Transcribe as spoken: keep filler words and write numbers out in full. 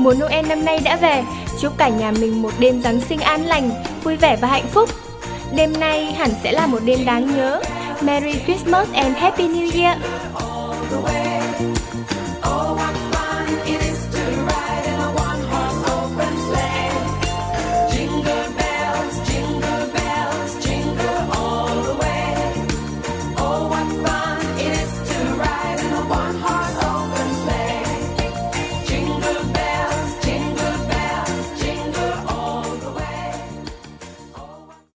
Mùa Noel năm nay đã về, chúc cả nhà mình một đêm Giáng sinh an lành, vui vẻ và hạnh phúc. Đêm nay hẳn sẽ là một đêm đáng nhớ. Merry Christmas and Happy New Year!